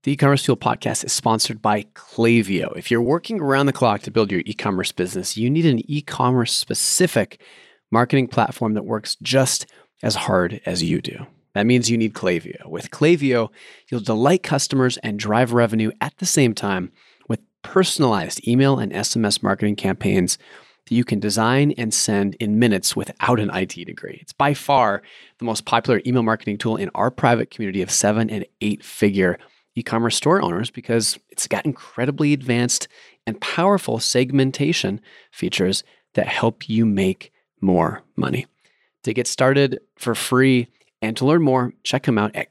The E-commerce Fuel podcast is sponsored by Klaviyo. If you're working around the clock to build your e-commerce business, you need an e-commerce specific marketing platform that works just as hard as you do. That means you need Klaviyo. With Klaviyo, you'll delight customers and drive revenue at the same time with personalized email and SMS marketing campaigns that you can design and send in minutes without an IT degree. It's by far the most popular email marketing tool in our private community of 7- and 8-figure e-commerce store owners because it's got incredibly advanced and powerful segmentation features that help you make more money. To get started for free and to learn more, check them out at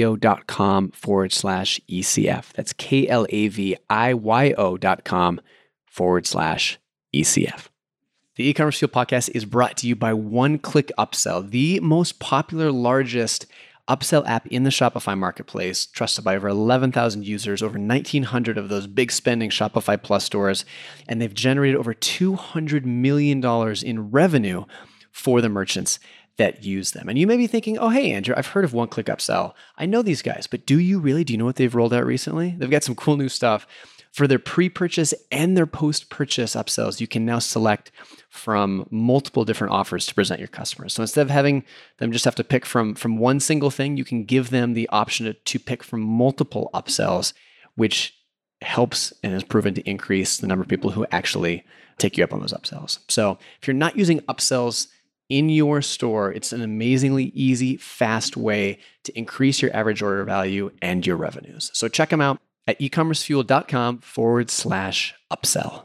klaviyo.com/ECF. That's KLAVIYO.com/ECF. The E-commerce Fuel podcast is brought to you by One Click Upsell, the most popular, largest upsell app in the Shopify marketplace, trusted by over 11,000 users, over 1,900 of those big spending Shopify Plus stores, and they've generated over $200 million in revenue for the merchants that use them. And you may be thinking, oh, hey, Andrew, I've heard of One Click Upsell. I know these guys, but do you really? Do you know what they've rolled out recently? They've got some cool new stuff. For their pre-purchase and their post-purchase upsells, you can now select from multiple different offers to present your customers. So instead of having them just have to pick from one single thing, you can give them the option to pick from multiple upsells, which helps and has proven to increase the number of people who actually take you up on those upsells. So if you're not using upsells in your store, it's an amazingly easy, fast way to increase your average order value and your revenues. So check them out at ecommercefuel.com/upsell.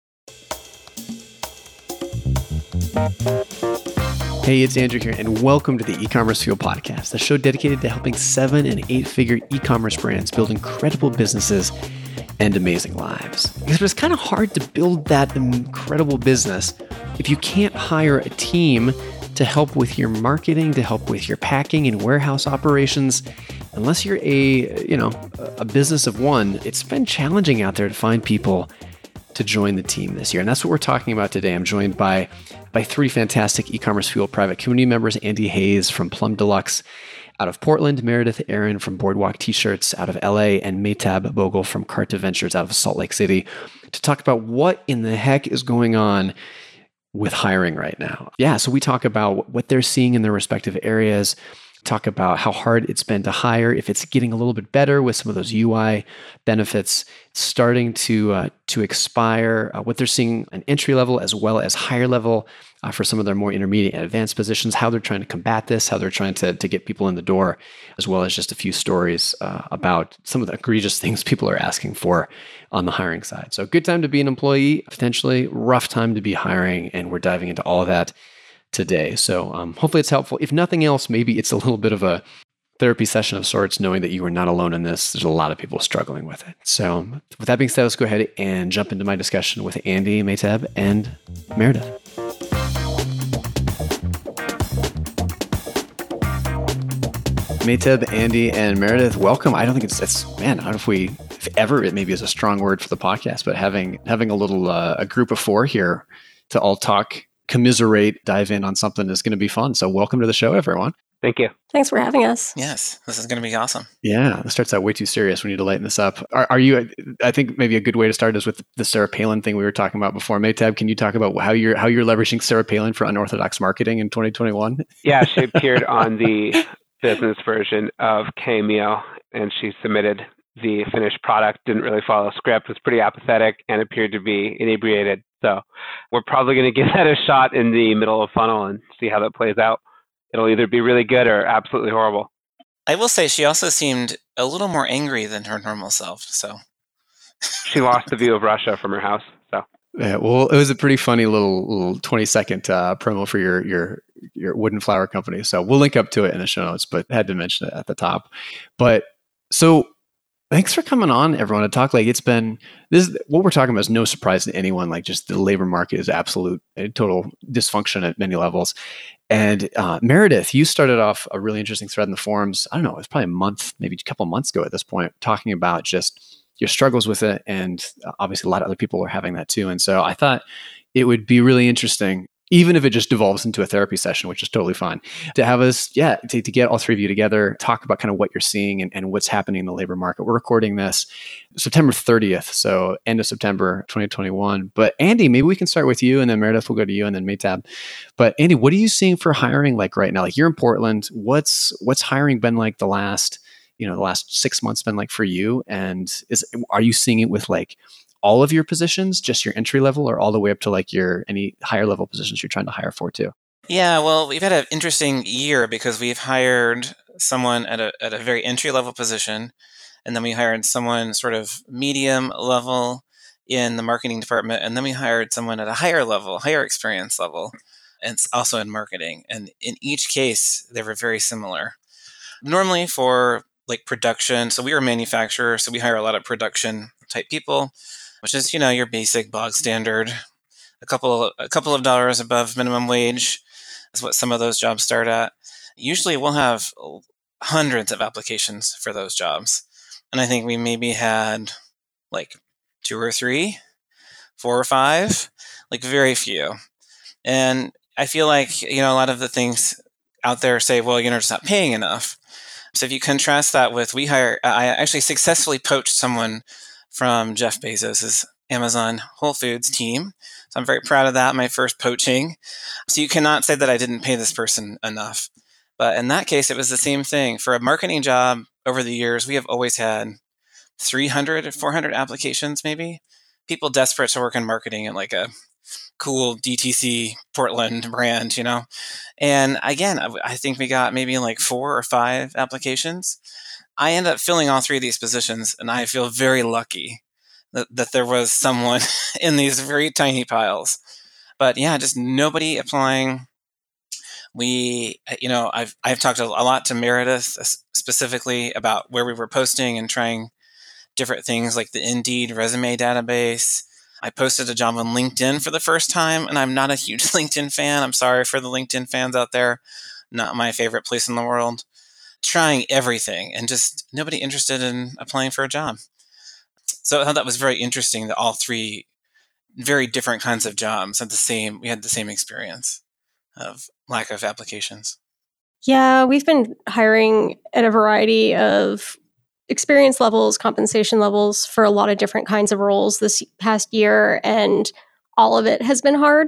Hey, it's Andrew here, and welcome to the E-commerce Fuel podcast, a show dedicated to helping 7- and 8-figure e-commerce brands build incredible businesses and amazing lives. Because it's kind of hard to build that incredible business if you can't hire a team to help with your marketing, to help with your packing and warehouse operations. Unless you're a business of one, it's been challenging out there to find people to join the team this year. And that's what we're talking about today. I'm joined by 3 fantastic E-commerce Fuel private community members: Andy Hayes from Plum Deluxe out of Portland, Meredith Aaron from Boardwalk T-Shirts out of LA, and Maytab Bogle from Carta Ventures out of Salt Lake City, to talk about what in the heck is going on with hiring right now. Yeah, so we talk about what they're seeing in their respective areas, talk about how hard it's been to hire, if it's getting a little bit better with some of those UI benefits starting to expire, what they're seeing an entry level as well as higher level for some of their more intermediate and advanced positions, how they're trying to combat this, how they're trying to get people in the door, as well as just a few stories about some of the egregious things people are asking for on the hiring side. So good time to be an employee, potentially rough time to be hiring, and we're diving into all of that today. So hopefully it's helpful. If nothing else, maybe it's a little bit of a therapy session of sorts, knowing that you are not alone in this. There's a lot of people struggling with it. So with that being said, let's go ahead and jump into my discussion with Andy, Maytab, and Meredith. Maytab, Andy, and Meredith, welcome. I don't think it's man, I don't know if ever, it maybe is a strong word for the podcast, but having a little, a group of 4 here to all talk, commiserate, dive in on something that's going to be fun. So welcome to the show, everyone. Thank you. Thanks for having us. Yes, this is going to be awesome. Yeah, this starts out way too serious. We need to lighten this up. Are you? I think maybe a good way to start is with the Sarah Palin thing we were talking about before. Maytab, can you talk about how you're leveraging Sarah Palin for unorthodox marketing in 2021? Yeah, she appeared on the business version of Cameo, and she submitted the finished product. Didn't really follow a script. Was pretty apathetic and appeared to be inebriated. So we're probably going to give that a shot in the middle of funnel and see how that plays out. It'll either be really good or absolutely horrible. I will say she also seemed a little more angry than her normal self. So she lost the view of Russia from her house. So yeah, well, it was a pretty funny little 20-second promo for your wooden flower company. So we'll link up to it in the show notes, but had to mention it at the top. But so thanks for coming on, everyone, to talk. Like, it's been what we're talking about is no surprise to anyone. Like, just the labor market is absolute total dysfunction at many levels. And Meredith, you started off a really interesting thread in the forums. I don't know, it was probably a month, maybe a couple months ago at this point, talking about just your struggles with it. And obviously a lot of other people are having that too. And so I thought it would be really interesting even if it just devolves into a therapy session, which is totally fine. To have us, to get all three of you together, talk about kind of what you're seeing and what's happening in the labor market. We're recording this September 30th, so end of September 2021. But Andy, maybe we can start with you, and then Meredith will go to you, and then Maytab. But Andy, what are you seeing for hiring like right now? Like you're in Portland. What's hiring been like the last 6 months been like for you? And are you seeing it with like all of your positions, just your entry level, or all the way up to like any higher level positions you're trying to hire for too? Yeah, well, we've had an interesting year because we've hired someone at a very entry level position, and then we hired someone sort of medium level in the marketing department, and then we hired someone at a higher experience level, and it's also in marketing. And in each case, they were very similar. Normally for like production, so we were a manufacturer, so we hire a lot of production type people, which is, your basic bog standard, a couple of dollars above minimum wage is what some of those jobs start at. Usually we'll have hundreds of applications for those jobs. And I think we maybe had like 2 or 3, 4 or 5, like very few. And I feel like, a lot of the things out there say, well, it's not paying enough. So if you contrast that with I actually successfully poached someone from Jeff Bezos' Amazon Whole Foods team. So I'm very proud of that, my first poaching. So you cannot say that I didn't pay this person enough. But in that case, it was the same thing. For a marketing job over the years, we have always had 300, 400 applications maybe. People desperate to work in marketing at like a cool DTC Portland brand, And again, I think we got maybe like 4 or 5 applications. I end up filling all 3 of these positions, and I feel very lucky that there was someone in these very tiny piles. But yeah, just nobody applying. I've talked a lot to Meredith specifically about where we were posting and trying different things like the Indeed resume database. I posted a job on LinkedIn for the first time, and I'm not a huge LinkedIn fan. I'm sorry for the LinkedIn fans out there. Not my favorite place in the world. Trying everything and just nobody interested in applying for a job. So I thought that was very interesting that all 3 very different kinds of jobs we had the same experience of lack of applications. Yeah, we've been hiring at a variety of experience levels, compensation levels for a lot of different kinds of roles this past year, and all of it has been hard.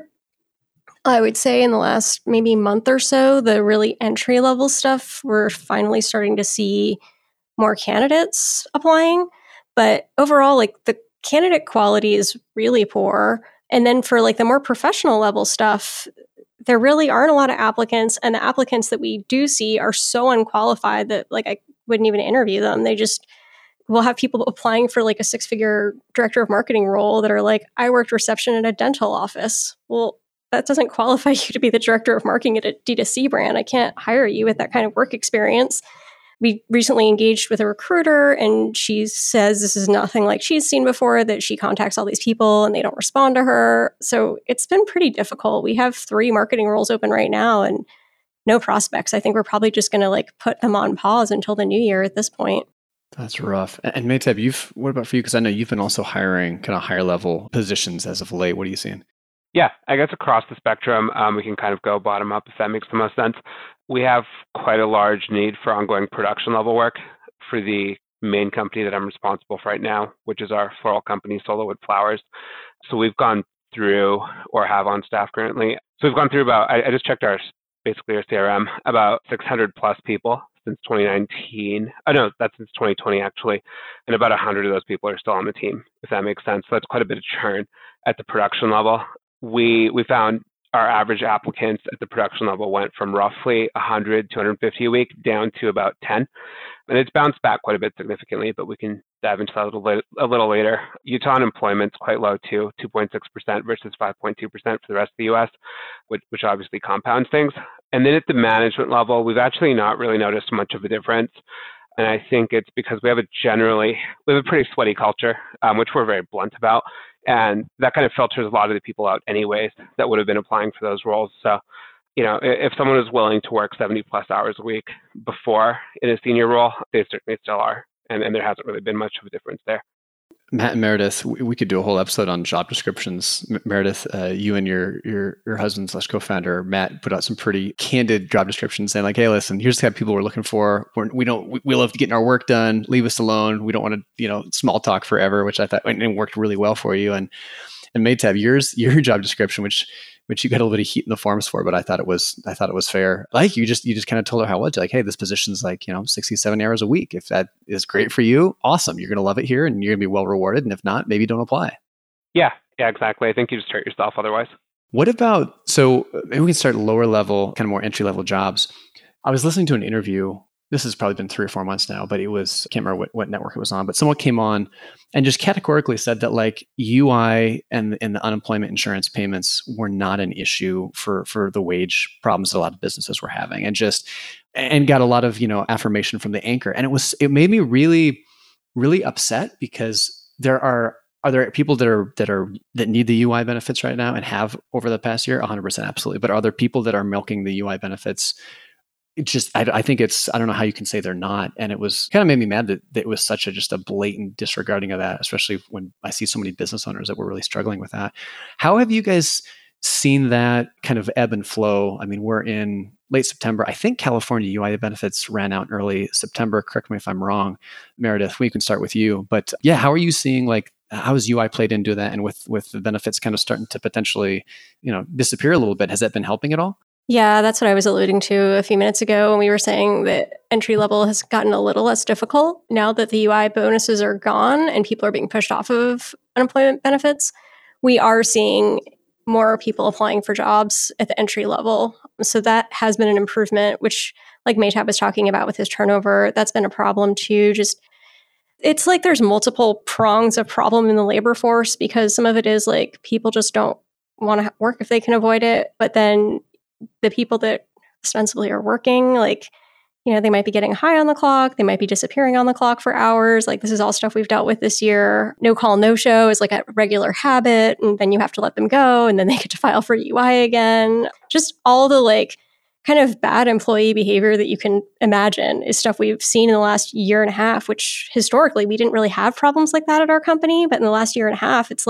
I would say in the last maybe month or so, the really entry level stuff, we're finally starting to see more candidates applying. But overall, like the candidate quality is really poor. And then for like the more professional level stuff, there really aren't a lot of applicants. And the applicants that we do see are so unqualified that like I wouldn't even interview them. We'll have people applying for like a 6-figure director of marketing role that are like, I worked reception at a dental office. Well, that doesn't qualify you to be the director of marketing at a D2C brand. I can't hire you with that kind of work experience. We recently engaged with a recruiter, and she says this is nothing like she's seen before, that she contacts all these people and they don't respond to her. So it's been pretty difficult. We have 3 marketing roles open right now and no prospects. I think we're probably just going to like put them on pause until the new year at this point. That's rough. And Maytab, what about for you? Because I know you've been also hiring kind of higher level positions as of late. What are you seeing? Yeah, I guess across the spectrum, we can kind of go bottom up if that makes the most sense. We have quite a large need for ongoing production level work for the main company that I'm responsible for right now, which is our floral company, Solowood Flowers. So we've gone through, or have on staff currently. So we've gone through I just checked our CRM, about 600 plus people since 2019. Oh, no, that's since 2020 actually. And about 100 of those people are still on the team, if that makes sense. So that's quite a bit of churn at the production level. We found our average applicants at the production level went from roughly 100 to 150 a week down to about 10. And it's bounced back quite a bit significantly, but we can dive into that a little later. Utah unemployment's quite low too, 2.6% versus 5.2% for the rest of the US, which obviously compounds things. And then at the management level, we've actually not really noticed much of a difference. And I think it's because we have a pretty sweaty culture, which we're very blunt about. And that kind of filters a lot of the people out anyways that would have been applying for those roles. So, if someone is willing to work 70 plus hours a week before in a senior role, they certainly still are. And there hasn't really been much of a difference there. Matt and Meredith, we could do a whole episode on job descriptions. Meredith, you and your husband / co-founder Matt put out some pretty candid job descriptions, saying like, "Hey, listen, here's the kind of people we're looking for. We love getting our work done. Leave us alone. We don't want to small talk forever," which I thought and worked really well for you. And Maytab, your job description, which you got a little bit of heat in the forums for, but I thought it was fair. Like you just kind of told her how it was. Like, hey, this position's like 60, 70 hours a week. If that is great for you, awesome. You're gonna love it here, and you're gonna be well rewarded. And if not, maybe don't apply. Yeah, exactly. I think you just hurt yourself otherwise. What about maybe we can start lower level, kind of more entry level jobs. I was listening to an interview. This has probably been 3 or 4 months now, but I can't remember what network it was on, but someone came on and just categorically said that like UI and the unemployment insurance payments were not an issue for the wage problems that a lot of businesses were having, and got a lot of, affirmation from the anchor. And it made me really, really upset because are there people that need the UI benefits right now and have over the past year? 100% absolutely. But are there people that are milking the UI benefits? I think I don't know how you can say they're not. And it was kind of made me mad that it was such just a blatant disregarding of that, especially when I see so many business owners that were really struggling with that. How have you guys seen that kind of ebb and flow? I mean, we're in late September. I think California UI benefits ran out in early September. Correct me if I'm wrong, Meredith. We can start with you. But yeah, how are you seeing how has UI played into that? And with the benefits kind of starting to potentially, disappear a little bit, has that been helping at all? Yeah, that's what I was alluding to a few minutes ago when we were saying that entry level has gotten a little less difficult now that the UI bonuses are gone and people are being pushed off of unemployment benefits. We are seeing more people applying for jobs at the entry level. So that has been an improvement, which like Maytab was talking about with his turnover, that's been a problem too. It's like there's multiple prongs of problem in the labor force because some of it is like people just don't want to work if they can avoid it. But then the people that ostensibly are working, they might be getting high on the clock. They might be disappearing on the clock for hours. Like this is all stuff we've dealt with this year. No call, no show is like a regular habit. And then you have to let them go. And then they get to file for UI again. Just all the kind of bad employee behavior that you can imagine is stuff we've seen in the last year and a half, which historically we didn't really have problems like that at our company. But in the last year and a half, it's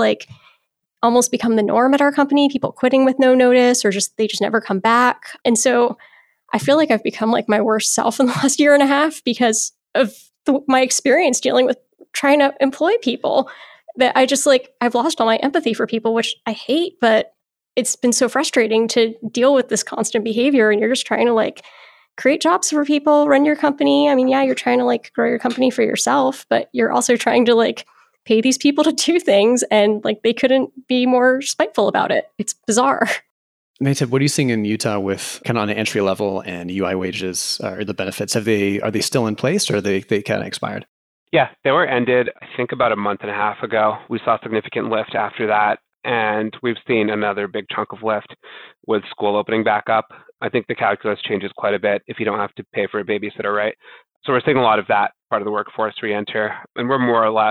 almost become the norm at our company, people quitting with no notice or they just never come back. And so I feel like I've become my worst self in the last year and a half because of my experience dealing with trying to employ people that I've lost all my empathy for people, which I hate, but it's been so frustrating to deal with this constant behavior. And you're just trying to create jobs for people, run your company. I mean, yeah, you're trying to grow your company for yourself, but you're also trying to pay these people to do things, and they couldn't be more spiteful about it. It's bizarre. Maytab, what are you seeing in Utah with kind of on an entry level and UI wages or the benefits? Are they still in place or are they kind of expired? Yeah, they were ended, I think, about a month and a half ago. We saw significant lift after that, and we've seen another big chunk of lift with school opening back up. I think the calculus changes quite a bit if you don't have to pay for a babysitter, right? So we're seeing a lot of that part of the workforce re-enter, and we're more or less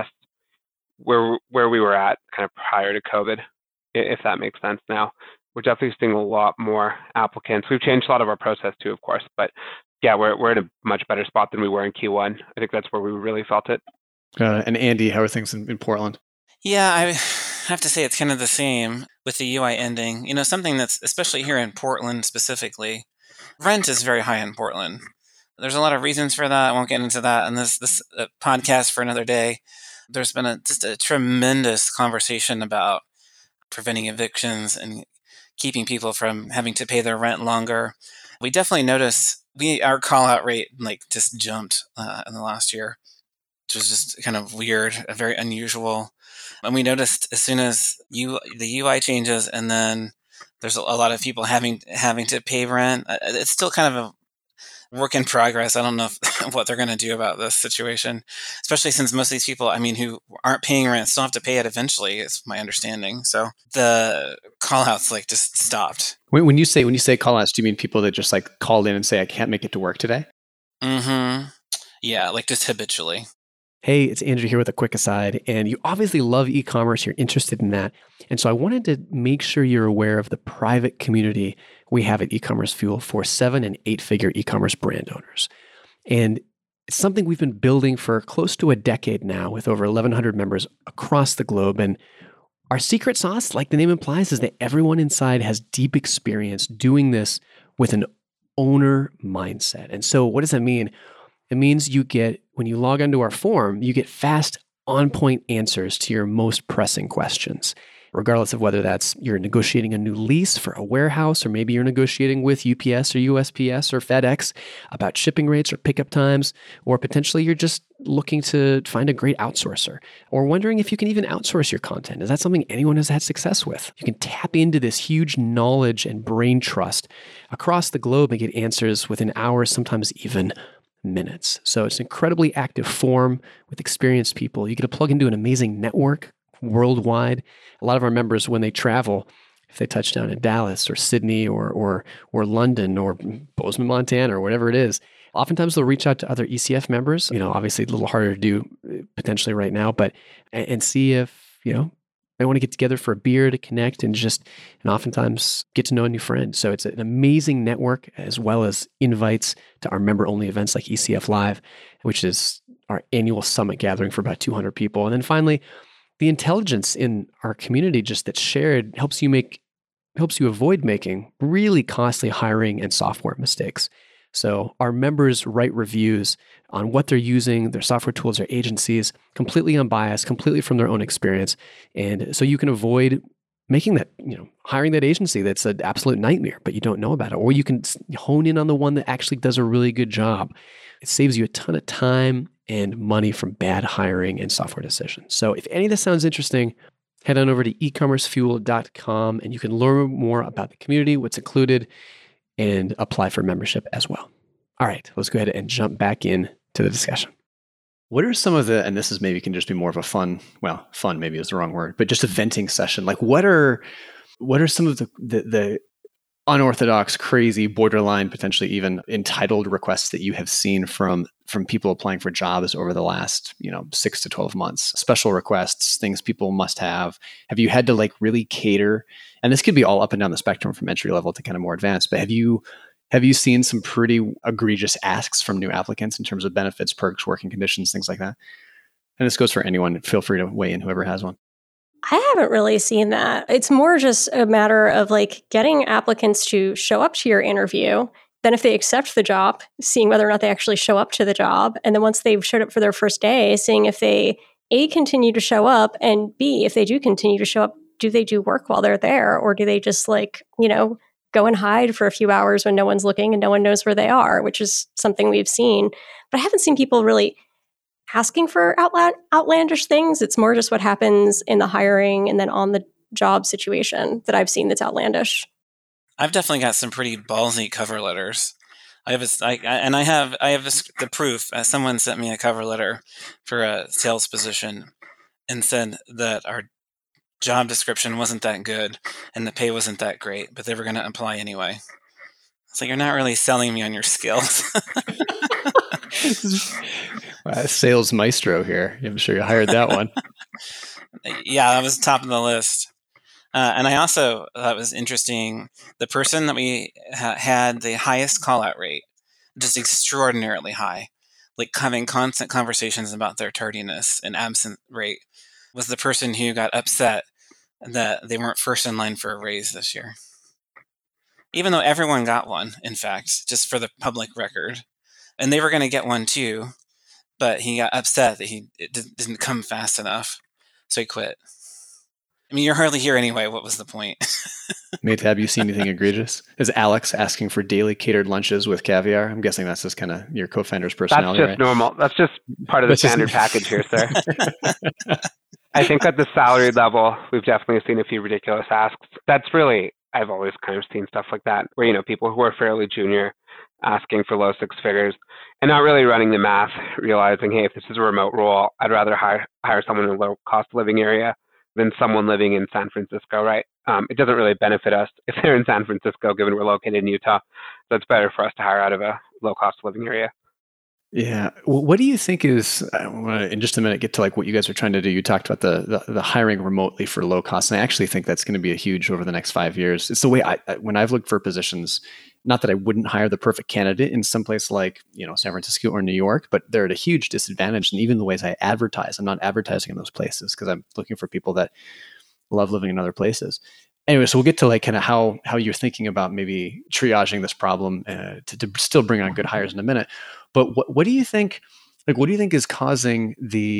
where we were at kind of prior to COVID, if that makes sense now. We're definitely seeing a lot more applicants. We've changed a lot of our process too, of course, but yeah, we're in a much better spot than we were in Q1. I think that's where we really felt it. And Andy, how are things in Portland? Yeah, I have to say it's kind of the same with the UI ending. Something that's, especially here in Portland specifically, rent is very high in Portland. There's a lot of reasons for that. I won't get into that in this podcast for another day. There's been just a tremendous conversation about preventing evictions and keeping people from having to pay their rent longer. We definitely notice our call out rate just jumped in the last year, which was just kind of weird, very unusual. And we noticed as soon as the UI changes, and then there's a lot of people having to pay rent. It's still kind of a work in progress. I don't know what they're going to do about this situation, especially since most of these people, who aren't paying rent still have to pay it eventually, is my understanding. So the call outs just stopped. When you say call outs, do you mean people that just called in and say, I can't make it to work today? Mm-hmm. Yeah, just habitually. Hey, it's Andrew here with a quick aside, and you obviously love e-commerce, you're interested in that. And so I wanted to make sure you're aware of the private community we have at E-Commerce Fuel for 7- and 8-figure e-commerce brand owners. And It's something we've been building for close to a decade now with over 1,100 members across the globe. And our secret sauce, like the name implies, is that everyone inside has deep experience doing this with an owner mindset. And so what does that mean? It means when you log onto our forum, you get fast, on-point answers to your most pressing questions, regardless of whether that's you're negotiating a new lease for a warehouse, or maybe you're negotiating with UPS or USPS or FedEx about shipping rates or pickup times, or potentially you're just looking to find a great outsourcer, or wondering if you can even outsource your content. Is that something anyone has had success with? You can tap into this huge knowledge and brain trust across the globe and get answers within hours, sometimes even minutes. So it's an incredibly active forum with experienced people. You get to plug into an amazing network worldwide. A lot of our members, when they travel, if they touch down in Dallas or Sydney or London or Bozeman, Montana, or whatever it is, oftentimes they'll reach out to other ECF members. Obviously a little harder to do potentially right now, but and see if they want to get together for a beer to connect and oftentimes get to know a new friend. So it's an amazing network, as well as invites to our member-only events like ECF Live, which is our annual summit gathering for about 200 people. And then finally, the intelligence in our community that's shared helps you avoid making really costly hiring and software mistakes. So our members write reviews on what they're using, their software tools, their agencies, completely unbiased, completely from their own experience. And so you can avoid making that, hiring that agency that's an absolute nightmare, but you don't know about it. Or you can hone in on the one that actually does a really good job. It saves you a ton of time and money from bad hiring and software decisions. So if any of this sounds interesting, head on over to ecommercefuel.com and you can learn more about the community, what's included, and apply for membership as well. All right, let's go ahead and jump back in to the discussion. What are some of and this is maybe can just be more of a fun maybe is the wrong word, but just a venting session. Like what are some of the unorthodox, crazy, borderline, potentially even entitled requests that you have seen from people applying for jobs over the last 6 to 12 months? Special requests, things people must have. Have you had to really cater? And this could be all up and down the spectrum from entry level to kind of more advanced. But have you seen some pretty egregious asks from new applicants in terms of benefits, perks, working conditions, things like that? And this goes for anyone. Feel free to weigh in, whoever has one. I haven't really seen that. It's more just a matter of getting applicants to show up to your interview. Then if they accept the job, seeing whether or not they actually show up to the job. And then once they've showed up for their first day, seeing if they A, continue to show up, and B, if they do continue to show up, do they do work while they're there? Or do they just go and hide for a few hours when no one's looking and no one knows where they are, which is something we've seen. But I haven't seen people really asking for outlandish things. It's more just what happens in the hiring and then on the job situation that I've seen that's outlandish. I've definitely got some pretty ballsy cover letters. I have the proof. Someone sent me a cover letter for a sales position and said that our job description wasn't that good and the pay wasn't that great, but they were going to apply anyway. So you're not really selling me on your skills. Sales maestro here. I'm sure you hired that one. Yeah, that was top of the list. And I also thought it was interesting. The person that we had the highest call out rate, just extraordinarily high, having constant conversations about their tardiness and absent rate, was the person who got upset that they weren't first in line for a raise this year. Even though everyone got one, in fact, just for the public record. And they were going to get one too, but he got upset that it didn't come fast enough, so he quit. I mean, you're hardly here anyway. What was the point? Mate, have you seen anything egregious? Is Alex asking for daily catered lunches with caviar? I'm guessing that's just kind of your co-founder's personality. That's just normal. That's just part of the standard package here, sir. I think at the salary level, we've definitely seen a few ridiculous asks. That's really, I've always kind of seen stuff like that, where, people who are fairly junior asking for low six figures and not really running the math, realizing, hey, if this is a remote role, I'd rather hire someone in a low cost of living area than someone living in San Francisco, right? It doesn't really benefit us if they're in San Francisco, given we're located in Utah. So it's better for us to hire out of a low cost of living area. Yeah. Well, what do you think is, I want to, in just a minute, get to what you guys are trying to do. You talked about the hiring remotely for low cost. And I actually think that's going to be a huge over the next 5 years. It's the way when I've looked for positions, not that I wouldn't hire the perfect candidate in some place like, San Francisco or New York, but they're at a huge disadvantage. And even the ways I advertise, I'm not advertising in those places because I'm looking for people that love living in other places. Anyway, so we'll get to like kind of how you're thinking about maybe triaging this problem to still bring on good hires in a minute. But what do you think? Like, what do you think is causing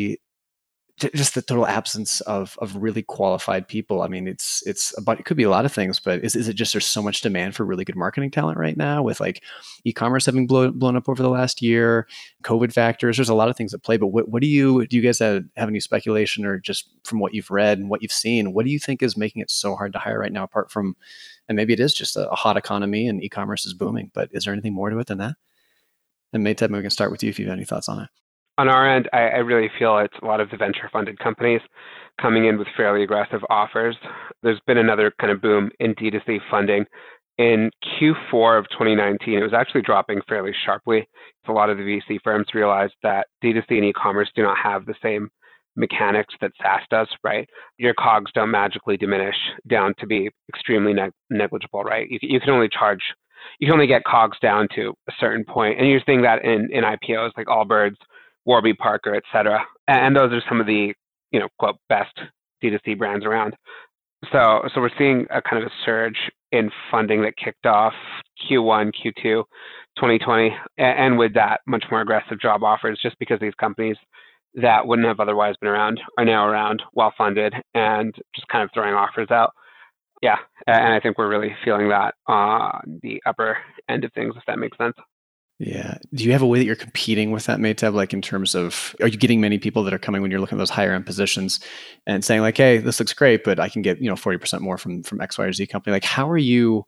just the total absence of really qualified people? I mean, it could be a lot of things, but is it just there's so much demand for really good marketing talent right now with like e-commerce having blown up over the last year, COVID factors? There's a lot of things at play. But what do you guys have any speculation, or just from what you've read and what you've seen, what do you think is making it so hard to hire right now? Apart from, and maybe it is just a hot economy and e-commerce is booming, but is there anything more to it than that? And Mayteb, we can start with you if you have any thoughts on it. On our end, I really feel it's a lot of the venture-funded companies coming in with fairly aggressive offers. There's been another kind of boom in D2C funding. In Q4 of 2019, it was actually dropping fairly sharply. A lot of the VC firms realized that D2C and e-commerce do not have the same mechanics that SaaS does, right? Your COGS don't magically diminish down to be extremely negligible, right? You can only get COGS down to a certain point. And you're seeing that in IPOs like Allbirds, Warby Parker, et cetera. And those are some of the, quote, best D2C brands around. So we're seeing a kind of a surge in funding that kicked off Q1, Q2, 2020. And with that, much more aggressive job offers, just because these companies that wouldn't have otherwise been around are now around, well-funded, and just kind of throwing offers out. Yeah, and I think we're really feeling that on the upper end of things, if that makes sense. Yeah. Do you have a way that you're competing with that, Mayteb? Like in terms of, are you getting many people that are coming when you're looking at those higher end positions and saying like, hey, this looks great, but I can get 40% more from X, Y, or Z company? Like, how are you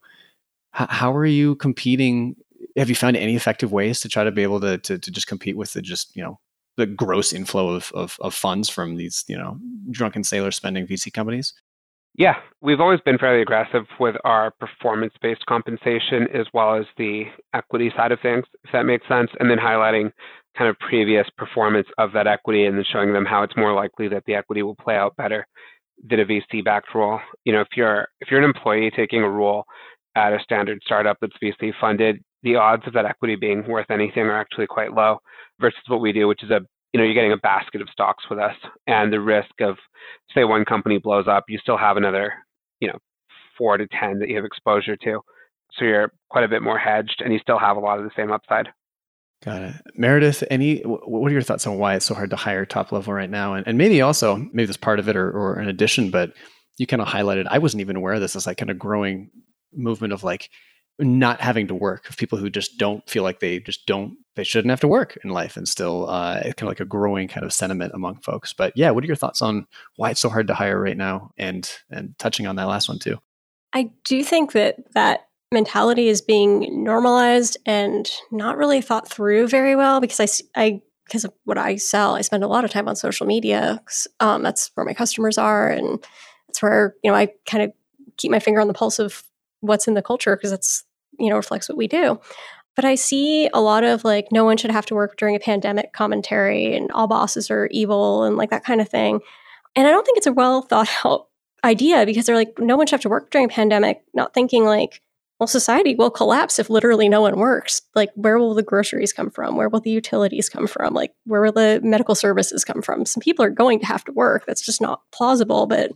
competing? Have you found any effective ways to try to be able to just compete with the gross inflow of funds from these drunken sailor spending VC companies? Yeah, we've always been fairly aggressive with our performance-based compensation as well as the equity side of things, if that makes sense, and then highlighting kind of previous performance of that equity and then showing them how it's more likely that the equity will play out better than a VC-backed role. If you're an employee taking a role at a standard startup that's VC funded, the odds of that equity being worth anything are actually quite low versus what we do, which is you're getting a basket of stocks with us, and the risk of, say, one company blows up, you still have another, 4 to 10 that you have exposure to. So you're quite a bit more hedged, and you still have a lot of the same upside. Got it. Meredith, what are your thoughts on why it's so hard to hire top level right now? And maybe that's part of it or an addition, but you kind of highlighted, I wasn't even aware of this, as like kind of growing movement of like not having to work, of people who just don't feel like they shouldn't have to work in life, and still kind of like a growing kind of sentiment among folks. But yeah, what are your thoughts on why it's so hard to hire right now, and touching on that last one too? I do think that mentality is being normalized and not really thought through very well, because because of what I sell, I spend a lot of time on social media. That's where my customers are, and that's where I kind of keep my finger on the pulse of what's in the culture, because that's reflects what we do. But I see a lot of like, no one should have to work during a pandemic commentary, and all bosses are evil, and like that kind of thing. And I don't think it's a well thought out idea, because they're like, no one should have to work during a pandemic, not thinking like, well, society will collapse if literally no one works. Like, where will the groceries come from? Where will the utilities come from? Like, where will the medical services come from? Some people are going to have to work. That's just not plausible. But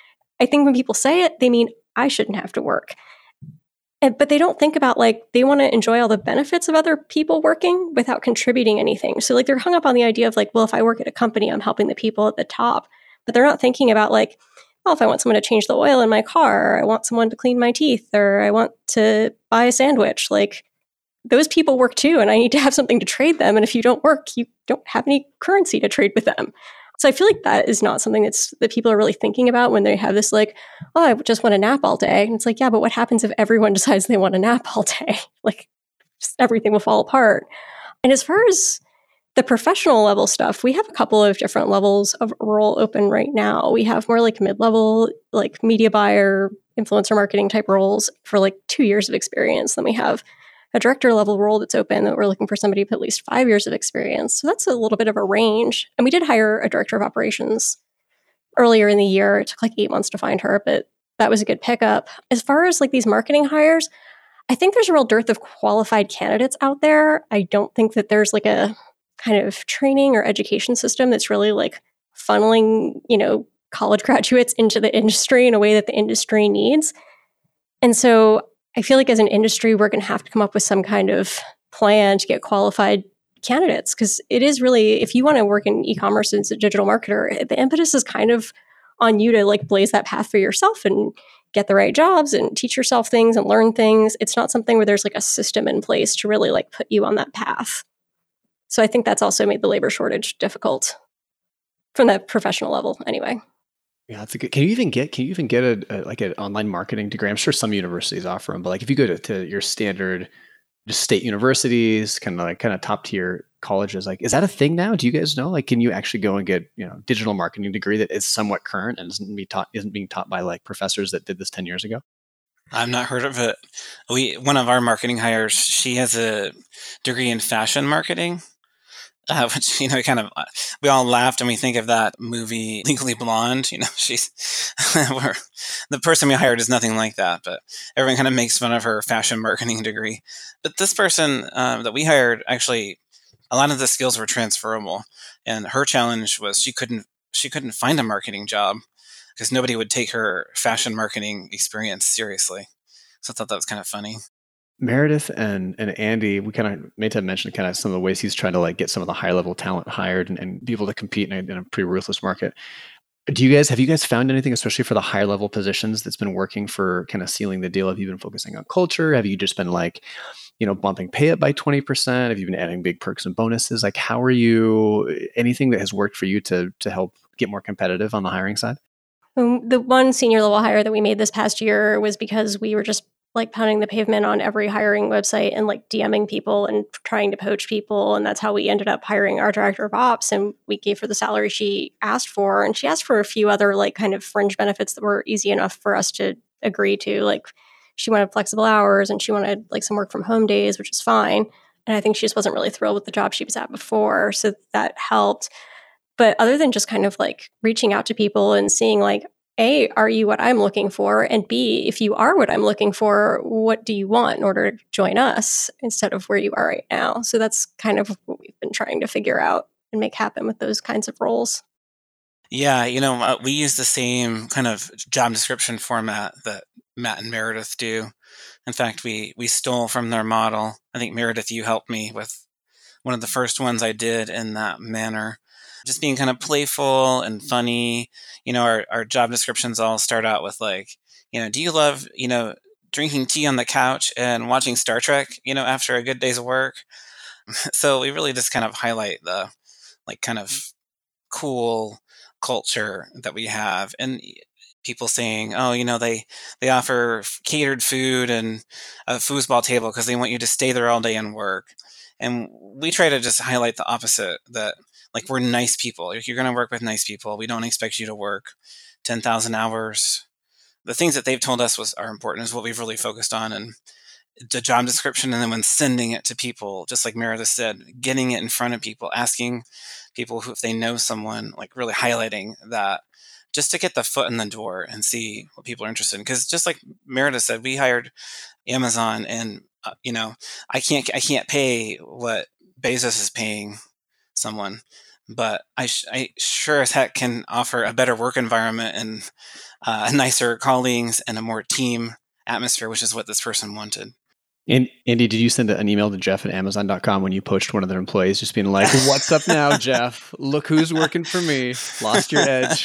I think when people say it, they mean I shouldn't have to work. But they don't think about like, they want to enjoy all the benefits of other people working without contributing anything. So like, they're hung up on the idea of like, well, if I work at a company, I'm helping the people at the top. But they're not thinking about like, oh, if I want someone to change the oil in my car, or I want someone to clean my teeth, or I want to buy a sandwich, like those people work too, and I need to have something to trade them. And if you don't work, you don't have any currency to trade with them. So I feel like that is not something that people are really thinking about when they have this like, oh, I just want to nap all day. And it's like, yeah, but what happens if everyone decides they want to nap all day? Like, just everything will fall apart. And as far as the professional level stuff, we have a couple of different levels of role open right now. We have more like mid-level, like media buyer, influencer marketing type roles for like 2 years of experience. Then we have a director level role that's open that we're looking for somebody with at least 5 years of experience. So that's a little bit of a range. And we did hire a director of operations earlier in the year. It took like 8 months to find her, but that was a good pickup. As far as like these marketing hires, I think there's a real dearth of qualified candidates out there. I don't think that there's like a kind of training or education system that's really like funneling, college graduates into the industry in a way that the industry needs. And so I feel like as an industry, we're going to have to come up with some kind of plan to get qualified candidates, because it is really, if you want to work in e-commerce as a digital marketer, the impetus is kind of on you to like blaze that path for yourself and get the right jobs and teach yourself things and learn things. It's not something where there's like a system in place to really like put you on that path. So I think that's also made the labor shortage difficult from the professional level anyway. Yeah, that's a good. Can you even get a like an online marketing degree? I'm sure some universities offer them, but like if you go to your standard just state universities, kind of top tier colleges, like is that a thing now? Do you guys know? Like, can you actually go and get digital marketing degree that is somewhat current and isn't being taught by like professors that did this 10 years ago? I've not heard of it. One of our marketing hires, she has a degree in fashion marketing. Which, we all laughed and we think of that movie Legally Blonde. She's the person we hired is nothing like that, but everyone kind of makes fun of her fashion marketing degree. But this person that we hired, actually, a lot of the skills were transferable, and her challenge was she couldn't find a marketing job because nobody would take her fashion marketing experience seriously. So I thought that was kind of funny. Meredith and Andy, we kind of made to mention kind of some of the ways he's trying to like get some of the high level talent hired and be able to compete in a pretty ruthless market. Have you guys found anything, especially for the higher level positions, that's been working for kind of sealing the deal? Have you been focusing on culture? Have you just been like, bumping pay up by 20%? Have you been adding big perks and bonuses? Like, how are you, anything that has worked for you to help get more competitive on the hiring side? The one senior level hire that we made this past year was because we were just like pounding the pavement on every hiring website and like DMing people and trying to poach people. And that's how we ended up hiring our director of ops. And we gave her the salary she asked for. And she asked for a few other like kind of fringe benefits that were easy enough for us to agree to. Like she wanted flexible hours and she wanted like some work from home days, which is fine. And I think she just wasn't really thrilled with the job she was at before. So that helped. But other than just kind of like reaching out to people and seeing like, A, are you what I'm looking for? And B, if you are what I'm looking for, what do you want in order to join us instead of where you are right now? So that's kind of what we've been trying to figure out and make happen with those kinds of roles. Yeah, we use the same kind of job description format that Matt and Meredith do. In fact, we stole from their model. I think, Meredith, you helped me with one of the first ones I did in that manner. Just being kind of playful and funny. Our job descriptions all start out with like, do you love, drinking tea on the couch and watching Star Trek, after a good day's work? So we really just kind of highlight the like kind of cool culture that we have. And people saying, oh, they offer catered food and a foosball table because they want you to stay there all day and work. And we try to just highlight the opposite, that like we're nice people. If you're going to work with nice people, we don't expect you to work 10,000 hours. The things that they've told us are important is what we've really focused on, and the job description. And then when sending it to people, just like Meredith said, getting it in front of people, asking people if they know someone, like really highlighting that, just to get the foot in the door and see what people are interested in. Because just like Meredith said, we hired Amazon, and I can't pay what Bezos is paying someone, but I sure as heck can offer a better work environment and nicer colleagues and a more team atmosphere, which is what this person wanted. And Andy, did you send an email to Jeff at Amazon.com when you poached one of their employees, just being like, what's up now, Jeff? Look who's working for me. Lost your edge.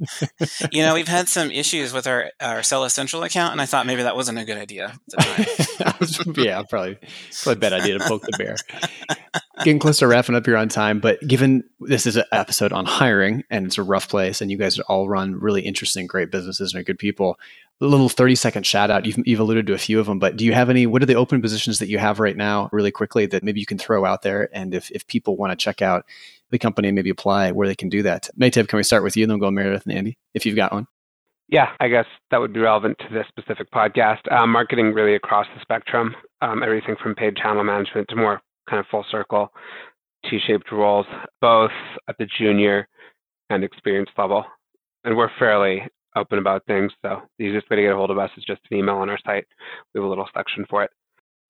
We've had some issues with our Sell Essential account, and I thought maybe that wasn't a good idea at the time. Yeah, probably a bad idea to poke the bear. Getting close to wrapping up here on time, but given this is an episode on hiring and it's a rough place and you guys all run really interesting, great businesses and are good people, a little 30-second shout out. You've alluded to a few of them, but do you have what are the open positions that you have right now really quickly that maybe you can throw out there? And if people want to check out the company and maybe apply, where they can do that? Mayteb, can we start with you and then we'll go Meredith and Andy, if you've got one? Yeah, I guess that would be relevant to this specific podcast. Marketing really across the spectrum, everything from paid channel management to more kind of full circle T-shaped roles, both at the junior and experienced level. And we're fairly open about things. So the easiest way to get a hold of us is just an email on our site. We have a little section for it.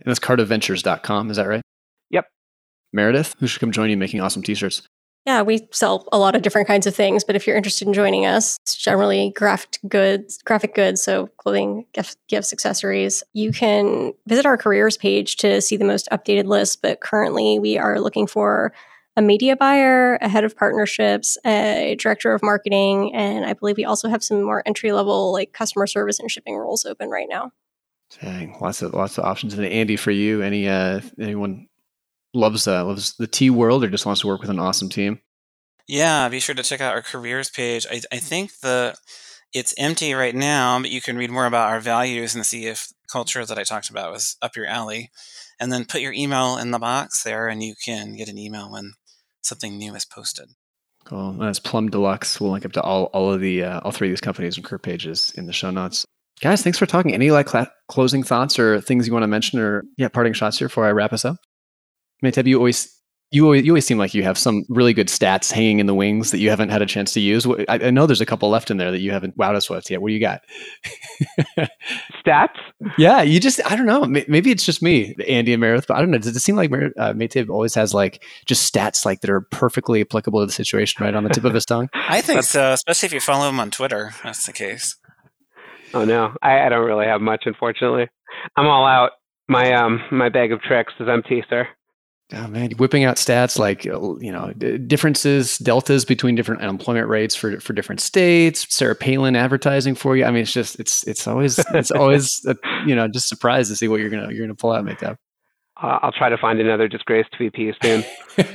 And that's cartaventures.com. Is that right? Yep. Meredith, who should come join you making awesome t-shirts? Yeah, we sell a lot of different kinds of things, but if you're interested in joining us, it's generally graphic goods, so clothing, gifts, accessories. You can visit our careers page to see the most updated list, but currently we are looking for a media buyer, a head of partnerships, a director of marketing, and I believe we also have some more entry-level like customer service and shipping roles open right now. Dang, lots of options. And Andy, for you, anyone loves the tea world or just wants to work with an awesome team? Yeah, be sure to check out our careers page. I think it's empty right now, but you can read more about our values and see if culture that I talked about was up your alley. And then put your email in the box there, and you can get an email when something new is posted. Cool. And that's Plum Deluxe. We'll link up to all three of these companies and career pages in the show notes. Guys, thanks for talking. Any closing thoughts or things you want to mention or parting shots here before I wrap us up? Maytab, you always seem like you have some really good stats hanging in the wings that you haven't had a chance to use. I know there's a couple left in there that you haven't wowed us with yet. What do you got? Stats? Yeah, I don't know. Maybe it's just me, Andy and Meredith, but I don't know. Does it seem like Maytab always has like just stats like that are perfectly applicable to the situation right on the tip of his tongue? I think so, especially if you follow him on Twitter. That's the case. Oh no, I don't really have much, unfortunately. I'm all out. My bag of tricks is empty, sir. Oh man, whipping out stats like differences, deltas between different unemployment rates for different states. Sarah Palin advertising for you. I mean, it's always just surprised to see what you're gonna pull out, Maytab. I'll try to find another disgraced VP soon.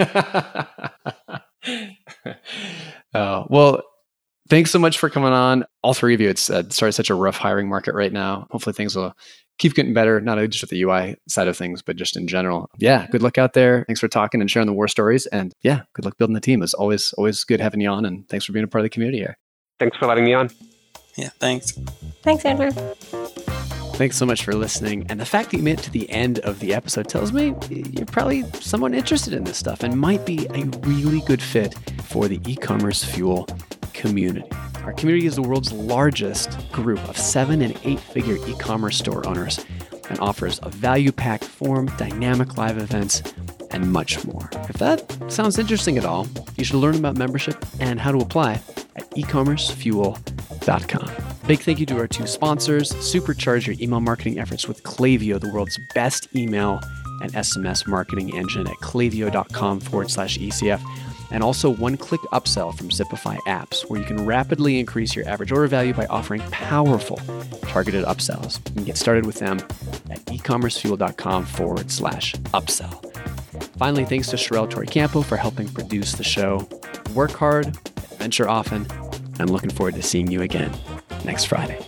Well, thanks so much for coming on, all three of you. It's started such a rough hiring market right now. Hopefully things will keep getting better, not only just with the UI side of things, but just in general. Yeah, good luck out there. Thanks for talking and sharing the war stories. And yeah, good luck building the team. It's always good having you on. And thanks for being a part of the community here. Thanks for letting me on. Yeah, thanks. Thanks, Andrew. Thanks so much for listening. And the fact that you made it to the end of the episode tells me you're probably someone interested in this stuff and might be a really good fit for the e-commerce fuel community. Our community is the world's largest group of 7- and 8-figure e-commerce store owners and offers a value-packed forum, dynamic live events, and much more. If that sounds interesting at all, you should learn about membership and how to apply at ecommercefuel.com. Big thank you to our 2 sponsors. Supercharge your email marketing efforts with Klaviyo, the world's best email and SMS marketing engine at klaviyo.com/ECF. And also one-click upsell from Zipify Apps, where you can rapidly increase your average order value by offering powerful targeted upsells. You can get started with them at ecommercefuel.com/upsell. Finally, thanks to Sherelle Toricampo for helping produce the show. Work hard, adventure often, and I'm looking forward to seeing you again next Friday.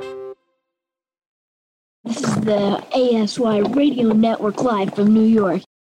This is the ASY Radio Network live from New York.